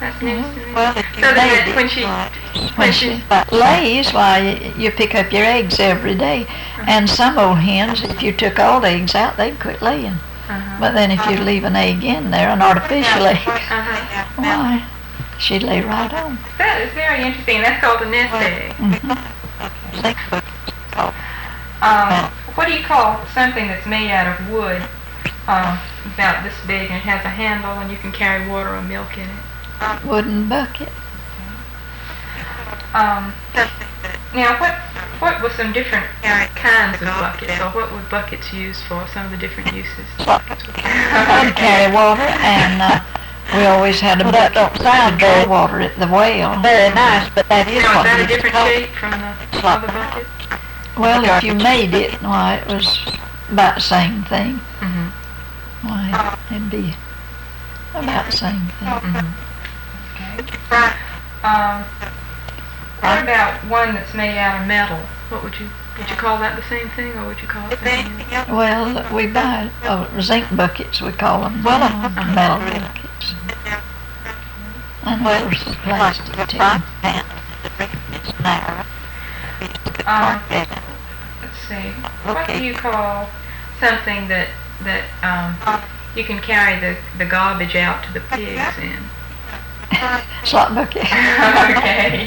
That's news to me. Well, if you So made that it, when she lays, why, you pick up your eggs every day. And some old hens, if you took all the eggs out, they'd quit laying. But then if you leave an egg in there, an artificial egg, why, she'd lay right on. That is very interesting. That's called a nest egg. What do you call something that's made out of wood, about this big, and it has a handle and you can carry water or milk in it? Wooden bucket. Now, what were some different kinds of buckets, or what were buckets used for? Some of the different uses. I'd carry water, and we always had a bucket to draw water at the well. Very nice, but that is Now, what is that a you different call shape from the other bucket? Well, if you made it, why, it was about the same thing. Why, it'd be about the same thing. Okay. What about one that's made out of metal? What would you call that the same thing, or would you call it something else? Well, we buy zinc buckets, we call them. Well, metal buckets. And of course, plastic too. Let's see. What do you call something that you can carry the garbage out to the pigs in? Slop bucket. Okay.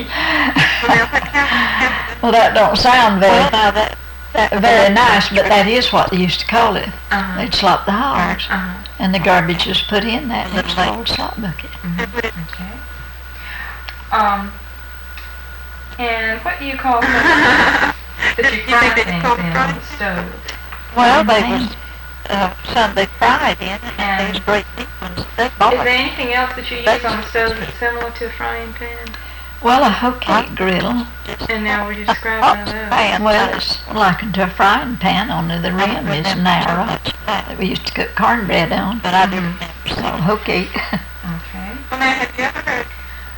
Well, that don't sound very nice, but that is what they used to call it. They'd slop the hogs, and the garbage was put in that, and it was called slop bucket. Okay. And what do you call something that you fry things in on the stove? Well, they was some they fried in, and these great big ones. They bought Is there anything else that you use on the stove that's similar to a frying pan? Well, a hoe cake griddle. And now would you describe one of those? Well, it's likened to a frying pan, only the rim is narrow that we used to cook cornbread on. But I do remember It's called hoe cake. Okay.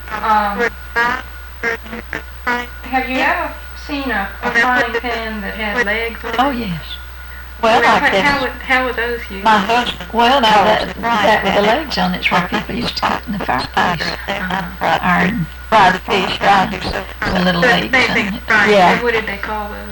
Have you ever seen a frying pan that has legs on it? Oh, yes. Well, How were those used? my husband. Well, now that with the legs on it's what people used to cook in the fireplace. Iron, Fry the fish, fry the with little legs Same on thing it. as frying. Yeah. What did they call those?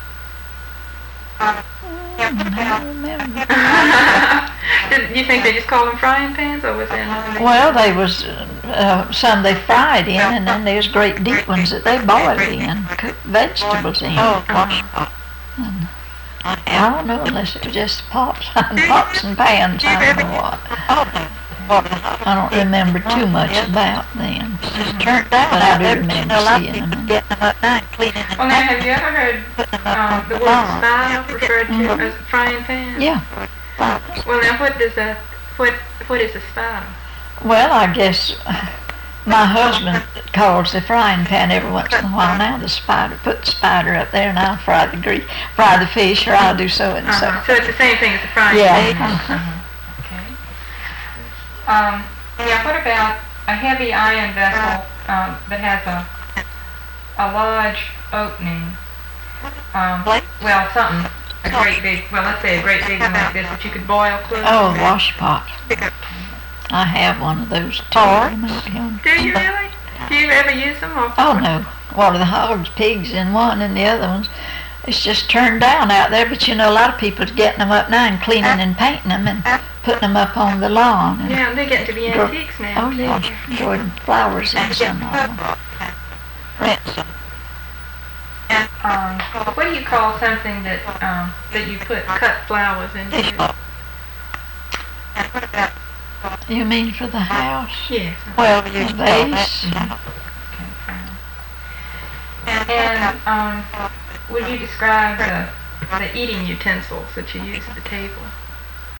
I remember. Do you think they just called them frying pans, or was there another name? Well, they was some they fried in, and then there's great deep ones that they boiled in, cooked vegetables in. Oh, wash pot. I don't know unless it was just pots and pans. I don't know what. I don't remember too much about them. Just turned out. But I do I've remember seen a lot of seeing people them. getting them up now and cleaning them. Well, now, have you ever heard the word style referred to as a frying pan? Yeah. Well, now, what is a style? Well, I guess my husband calls the frying pan every once in a while now the spider. Put the spider up there, and I'll fry the fish, or I'll do so and so. So it's the same thing as a frying Yeah. pan. Okay. Now, what about a heavy iron vessel that has a large opening? Well, something. Let's say a great big one like this that you could boil clothes Oh, in. wash pot. I have one of those too. Do you really? Do you ever use them? Or Oh, no. Water the hogs, pigs in one, and the other ones. It's just turned down out there, but you know, a lot of people are getting them up now and cleaning and painting them and putting them up on the lawn. And Yeah, they're getting to be antiques now. Oh, yeah. Growing flowers and some of them. Ransom. What do you call something that you cut flowers into? You mean for the house? Yes. Well, we A used to call that. vase? And would you describe the eating utensils that you use at the table?